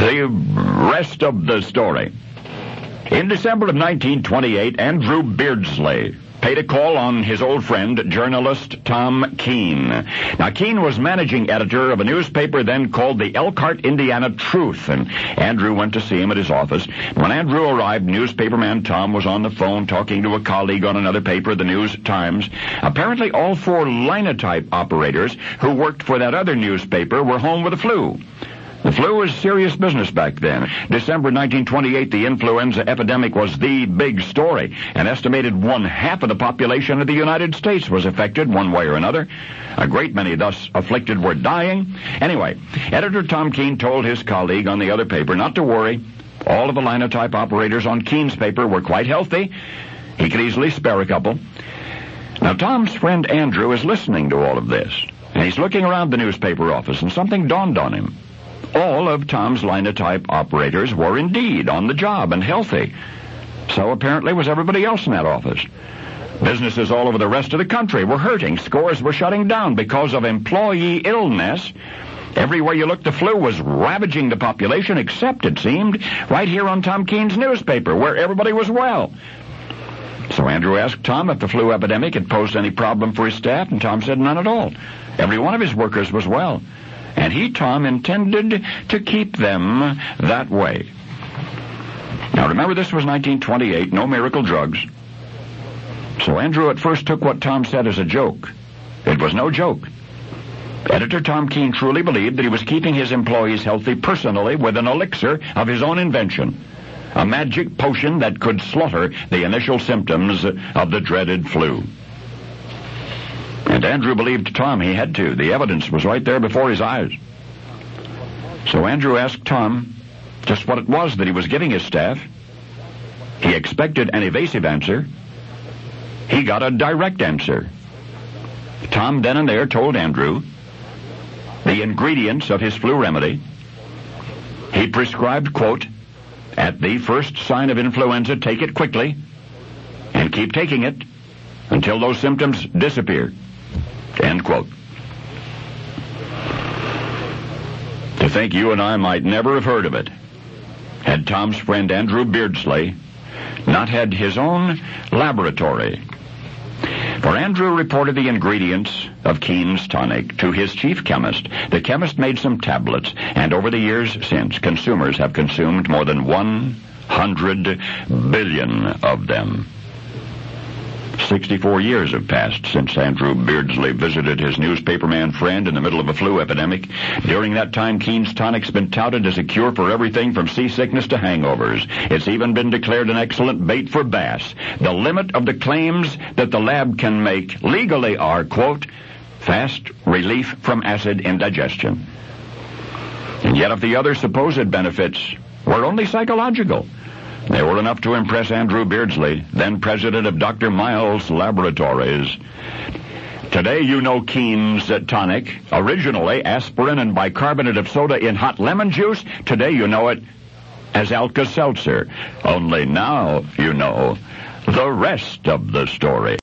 The rest of the story. In December of 1928, Andrew Beardsley paid a call on his old friend, journalist Tom Keene. Now, Keene was managing editor of a newspaper then called the Elkhart, Indiana Truth, and Andrew went to see him at his office. When Andrew arrived, newspaperman Tom was on the phone talking to a colleague on another paper, the News-Times. Apparently, all four linotype operators who worked for that other newspaper were home with the flu. The flu was serious business back then. December 1928, the influenza epidemic was the big story. An estimated 1/2 of the population of the United States was affected one way or another. A great many thus afflicted were dying. Anyway, editor Tom Keene told his colleague on the other paper not to worry. All of the linotype operators on Keene's paper were quite healthy. He could easily spare a couple. Now, Tom's friend Andrew is listening to all of this, and he's looking around the newspaper office, and something dawned on him. All of Tom's linotype operators were indeed on the job and healthy. So apparently was everybody else in that office. Businesses all over the rest of the country were hurting. Scores were shutting down because of employee illness. Everywhere you looked, the flu was ravaging the population, except, it seemed, right here on Tom Keene's newspaper, where everybody was well. So Andrew asked Tom if the flu epidemic had posed any problem for his staff, and Tom said none at all. Every one of his workers was well. And he, Tom, intended to keep them that way. Now, remember, this was 1928, no miracle drugs. So Andrew at first took what Tom said as a joke. It was no joke. Editor Tom Keene truly believed that he was keeping his employees healthy personally with an elixir of his own invention, a magic potion that could slaughter the initial symptoms of the dreaded flu. And Andrew believed Tom he had to. The evidence was right there before his eyes. So Andrew asked Tom just what it was that he was giving his staff. He expected an evasive answer. He got a direct answer. Tom then and there told Andrew the ingredients of his flu remedy. He prescribed, quote, "At the first sign of influenza, take it quickly and keep taking it until those symptoms disappear." End quote. To think you and I might never have heard of it had Tom's friend Andrew Beardsley not had his own laboratory. For Andrew reported the ingredients of Keene's tonic to his chief chemist. The chemist made some tablets, and over the years since, consumers have consumed more than 100 billion of them. 64 years have passed since Andrew Beardsley visited his newspaperman friend in the middle of a flu epidemic. During that time, Keene's tonic's been touted as a cure for everything from seasickness to hangovers. It's even been declared an excellent bait for bass. The limit of the claims that the lab can make legally are, quote, fast relief from acid indigestion. And yet if the other supposed benefits were only psychological, they were enough to impress Andrew Beardsley, then president of Dr. Miles Laboratories. Today you know Keene's tonic, originally aspirin and bicarbonate of soda in hot lemon juice. Today you know it as Alka-Seltzer. Only now you know the rest of the story.